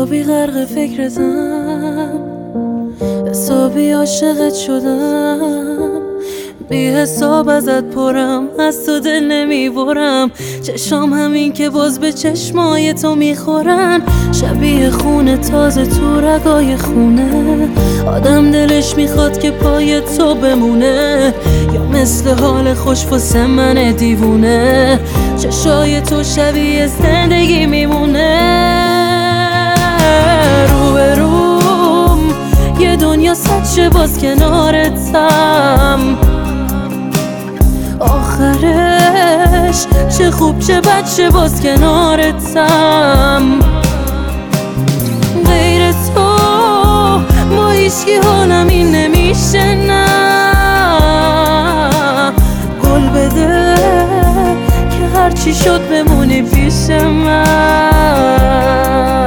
حسابی غرق فکرتم، حسابی عاشقت شدم، بی حساب ازت پرم، از تو دل نمیبرم. چشام همین که باز به چشمای تو میخورن، شبیه خونه تازه تو رگای خونه. آدم دلش میخواد که پای تو بمونه، یا مثل حال خوش واسه من دیوونه. چشای تو شبیه زندگی میمونه. رو به روم یه دنیا سچه باز کنارتم، آخرش چه خوب چه بد چه باز کنارتم. غیر تو با هیچکی حالم این نمیشه، نه گل بده که هرچی شد بمونی پیش من.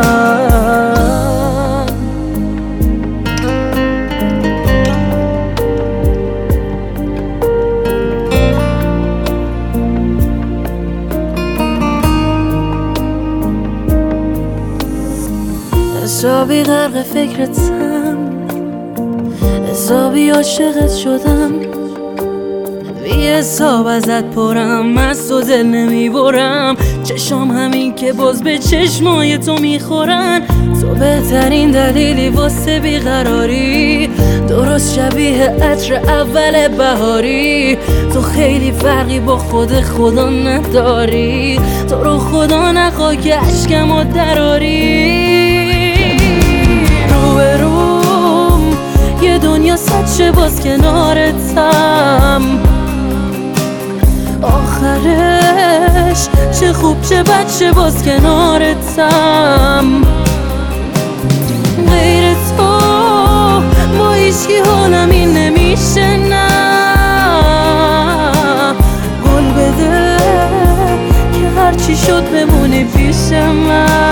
حسابی غرق فکرتم، حسابی عاشقت شدم، بی حساب ازت پرم، از تو دل نمیبرم. چشام همین که باز به چشمای تو میخورن، تو بهترین دلیلی واسه بیقراری، درست شبیه عطر اول بهاری. تو خیلی فرقی با خود خدا نداری، تو رو خدا نخوا که اشکمو دراری. یه دنیا سچه باز کنارتم، آخرش چه خوب چه بد چه باز کنارتم. غیر تو با هیچکی حالم این نمیشه، نه گل بده که هرچی شد بمونی پیش من.